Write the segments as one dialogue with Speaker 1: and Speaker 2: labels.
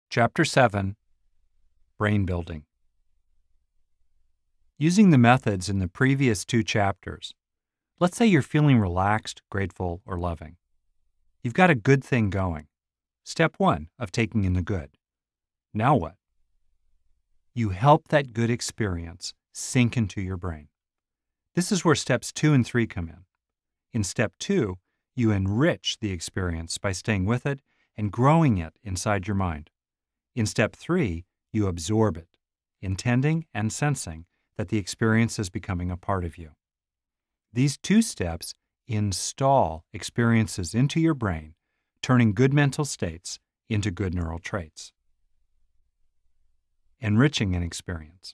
Speaker 1: Chapter 7, Brain Building. Using the methods in the previous two chapters, let's say you're feeling relaxed, grateful, or loving. You've got a good thing going. Step 1 of taking in the good. Now what? You help that good experience sink into your brain. This is where steps 2 and 3 come in. In step 2, you enrich the experience by staying with it and growing it inside your mind. In step 3, you absorb it, intending and sensing that the experience is becoming a part of you. These two steps install experiences into your brain, turning good mental states into good neural traits. Enriching an experience.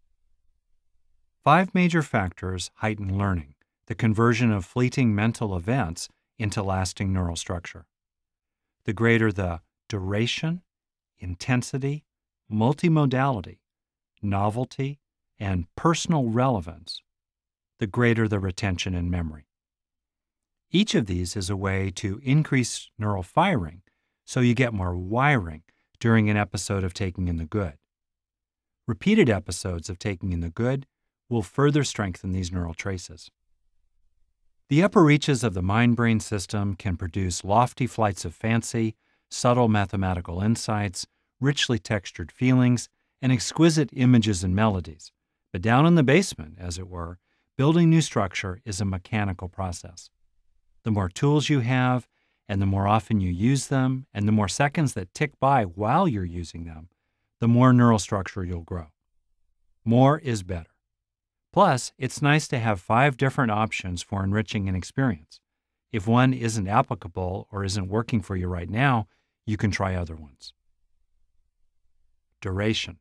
Speaker 1: 5 major factors heighten learning, the conversion of fleeting mental events into lasting neural structure. The greater the duration, intensity, multimodality, novelty, and personal relevance, the greater the retention and memory. Each of these is a way to increase neural firing so you get more wiring during an episode of taking in the good. Repeated episodes of taking in the good will further strengthen these neural traces. The upper reaches of the mind-brain system can produce lofty flights of fancy, subtle mathematical insights, richly textured feelings, and exquisite images and melodies. But down in the basement, as it were, building new structure is a mechanical process. The more tools you have, and the more often you use them, and the more seconds that tick by while you're using them, the more neural structure you'll grow. More is better. Plus, it's nice to have 5 different options for enriching an experience. If one isn't applicable or isn't working for you right now, you can try other ones. Duration.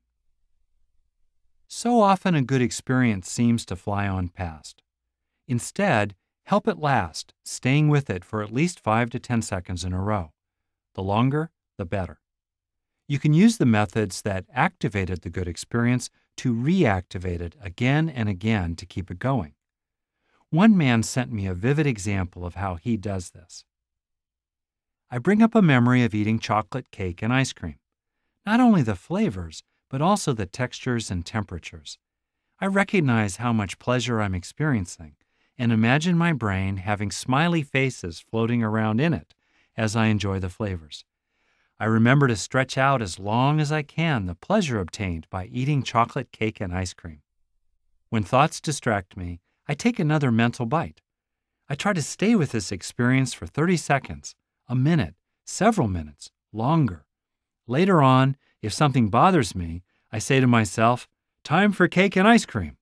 Speaker 1: So often a good experience seems to fly on past. Instead, help it last, staying with it for at least 5 to 10 seconds in a row. The longer, the better. You can use the methods that activated the good experience to reactivate it again and again to keep it going. One man sent me a vivid example of how he does this. I bring up a memory of eating chocolate cake and ice cream. Not only the flavors, but also the textures and temperatures. I recognize how much pleasure I'm experiencing and imagine my brain having smiley faces floating around in it as I enjoy the flavors. I remember to stretch out as long as I can the pleasure obtained by eating chocolate cake and ice cream. When thoughts distract me, I take another mental bite. I try to stay with this experience for 30 seconds, a minute, several minutes, longer. Later on, if something bothers me, I say to myself, "Time for cake and ice cream."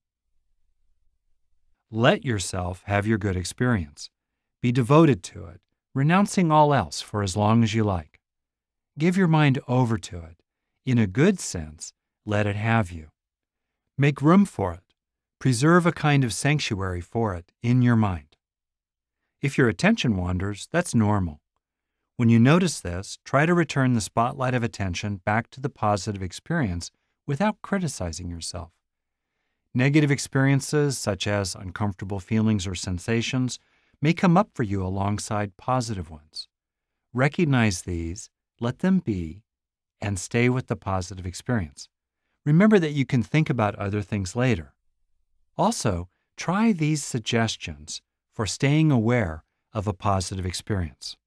Speaker 1: Let yourself have your good experience. Be devoted to it, renouncing all else for as long as you like. Give your mind over to it. In a good sense, let it have you. Make room for it. Preserve a kind of sanctuary for it in your mind. If your attention wanders, that's normal. When you notice this, try to return the spotlight of attention back to the positive experience without criticizing yourself. Negative experiences, such as uncomfortable feelings or sensations, may come up for you alongside positive ones. Recognize these, let them be, and stay with the positive experience. Remember that you can think about other things later. Also, try these suggestions for staying aware of a positive experience.